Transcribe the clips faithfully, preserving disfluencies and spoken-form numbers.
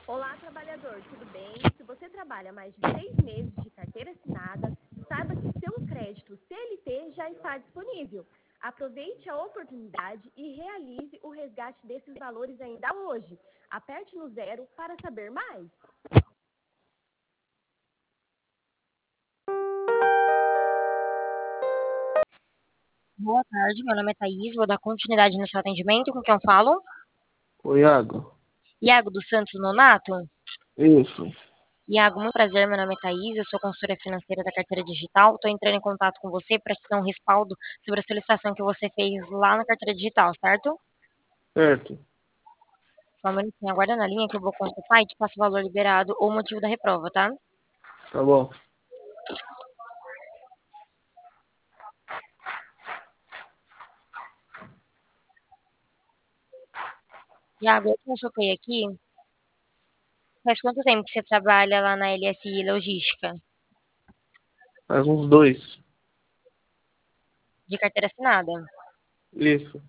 Olá, trabalhador, tudo bem? Se você trabalha mais de seis meses de carteira assinada, saiba que seu crédito C L T já está disponível. Aproveite a oportunidade e realize o resgate desses valores ainda hoje. Aperte no zero para saber mais. Boa tarde, meu nome é Thaís, vou dar continuidade no seu atendimento, com quem eu falo? Oi, Iago. Iago dos Santos Nonato? Isso. Iago, muito prazer, meu nome é Thaís, eu sou consultora financeira da carteira digital, estou entrando em contato com você para te dar um respaldo sobre a solicitação que você fez lá na carteira digital, certo? Certo. Só um minutinho, aguarda na linha que eu vou consultar e te passo o valor liberado ou o motivo da reprova, tá? Tá bom. Iago, eu consultei aqui, faz quanto tempo que você trabalha lá na L S I Logística, Faz uns dois. de carteira assinada? Isso.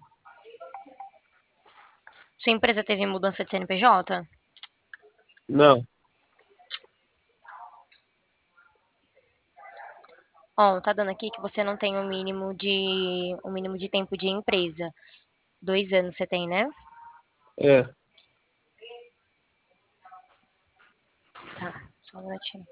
Sua empresa teve mudança de C N P J? Não. Ó, tá dando aqui que você não tem o mínimo de o mínimo de tempo de empresa. Dois anos você tem, né? É. Tá, só um minutinho.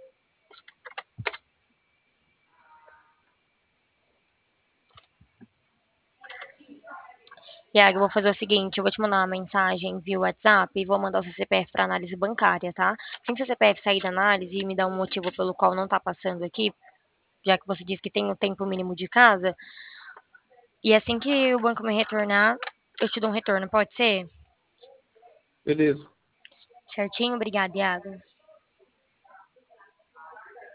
Iago, eu vou fazer o seguinte, eu vou te mandar uma mensagem via WhatsApp e vou mandar o seu C P F para análise bancária, tá? Assim que seu C P F sair da análise e me dar um motivo pelo qual não tá passando aqui, já que você disse que tem o tempo mínimo de casa, e assim que o banco me retornar, eu te dou um retorno, pode ser? Beleza. Certinho? Obrigada, Iago.